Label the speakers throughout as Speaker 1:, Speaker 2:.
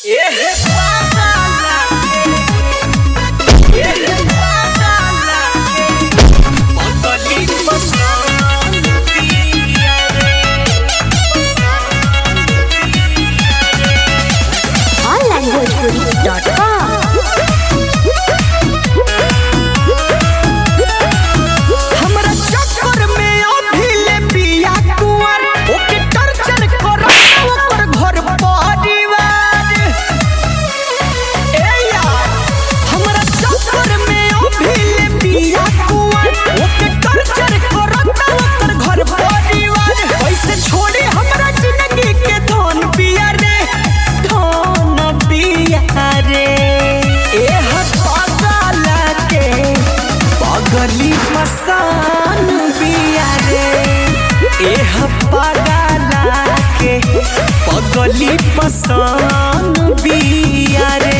Speaker 1: पगली पसंद बिया रे।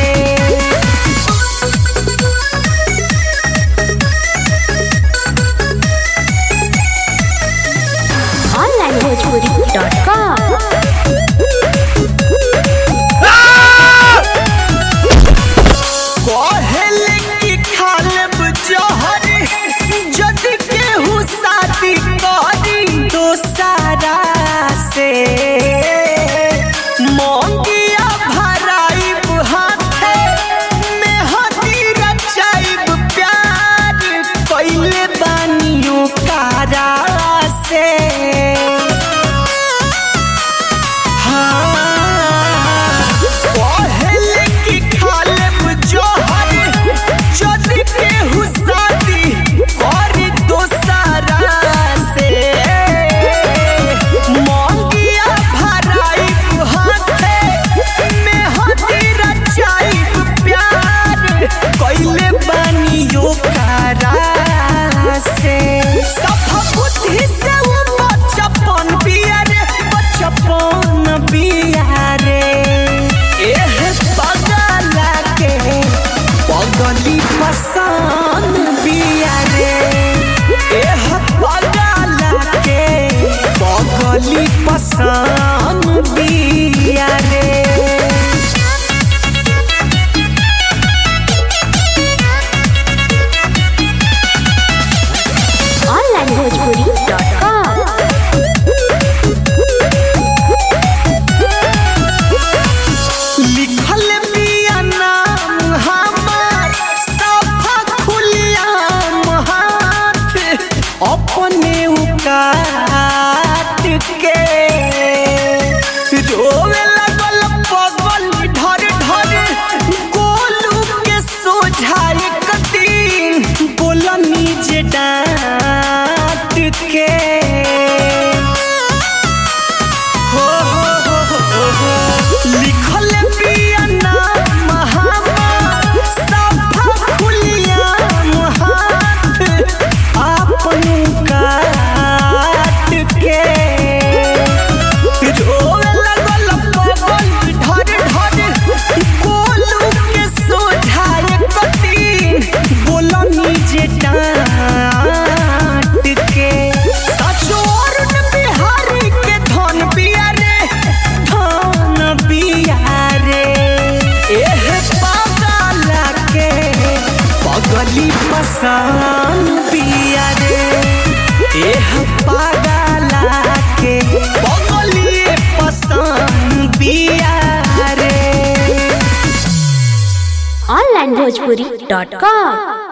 Speaker 2: onlinebhojpuri.com
Speaker 1: कहले कि खालब जहर जदि केहू शादी करी दोसरा से मोंगिया भराइब हाथे में हदी रचाइब प्यार कइले बानियो कारा से। पगली पसंद बिया रे। एह पगला के पगली पसंद बिया रे।
Speaker 2: onlinebhojpuri.com
Speaker 1: लिखल बिया नाम हमार सफा खुलियाम हाथ अपने उकाट के रोवे लगल पगल ढर ढर गोलू के सोझाए कतीन बोलनी जे डांट के। लिखल बिया नाम हमार सफा खुलियाम हाथ अपन काट के रोवे लगल पगल ढर ढर गोलू के सोझाए कतीन बोलनी जे डांट के। सचोर बिहारी के धन बिया रे धन बिया रे। एह पगला के पगली पसंद बिया रे। एह पगला के पगली पसंद बिया रे।
Speaker 2: onlinebhojpuri.com